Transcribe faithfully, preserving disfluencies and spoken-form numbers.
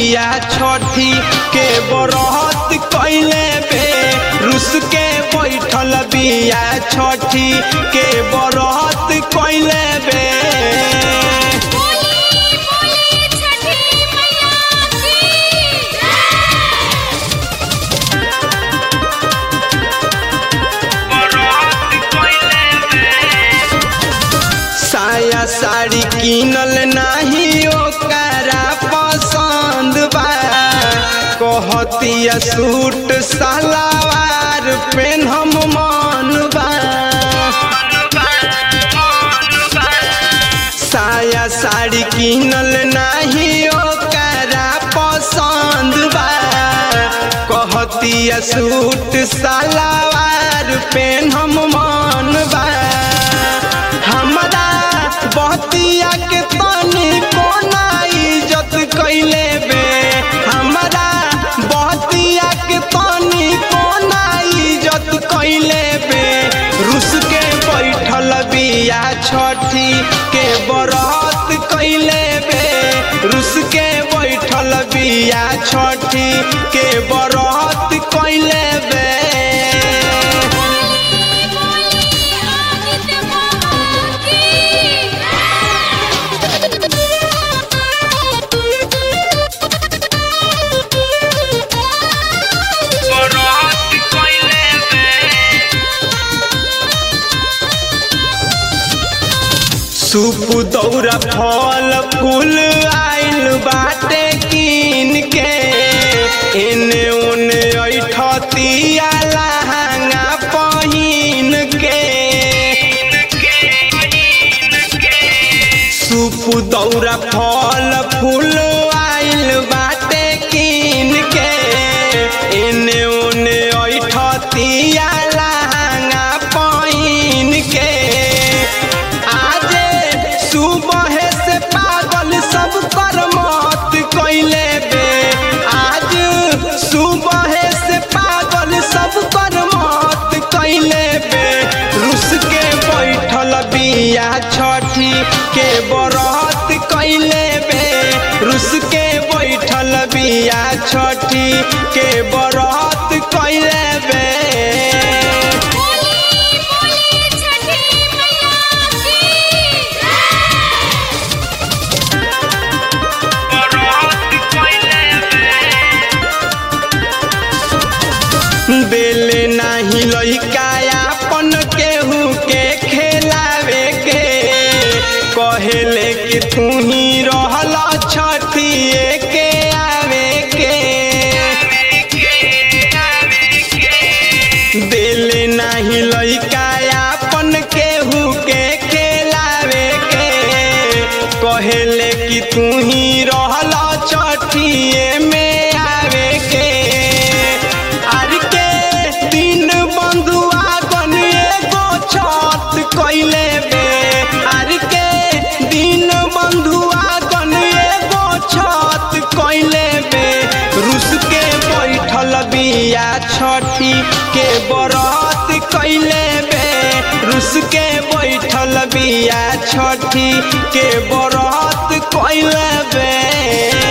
बिया छठी के बरत कइले बे रुस के बैठल बिया छठी के बरत कइले बे। साया साड़ी किनल नाही ओकरा पसंद बा कहतिया सूट सलवार पेन्हम मन बा। साया साड़ी किनल नाही ओकरा पसंद बा कहतिया सूट सलवार पेन्हम मन बा। हमरा बहतिया के तनी कोना इज्जत कइले बे हमरा बहतिया के तनी कोना इज्जत कइले बे रुस के बैठल बिया छठी के बरत कइले बे रुस के बैठल बिया छठी के बरत कइले बे। सूप दौरा फल फूल आइल बाटे कीन के एने ओने ऐठतिया लहंगा पहिन के। सूप दौरा फल फूल आइल बाटे कीन के एने ओने ऐठतिया लहंगा पहिन के। सुबह से पागल सब कर मौत कइले बे आज सुबह से पागल सब कर मौत कइले बे रुस के बैठल बिया छठी के बरत कइले बे रुस के बैठल बिया छठी के बरत कइले बे। बेले नाही लइका अपन केहू के खेलावे के कहेले कि तू ही रहल छठिए के आवे के। बेले नाही लइका अपन केहू के खेलावे के कहेले कि तू ही रहल छठिए में आवे के। कइले बे आर के दिन बंधुआ गन एगो छत कइले बे रुस के बैठल बिया छठी के बरत कइले बे रुस के बैठल बिया छठी के बरत कइले बे।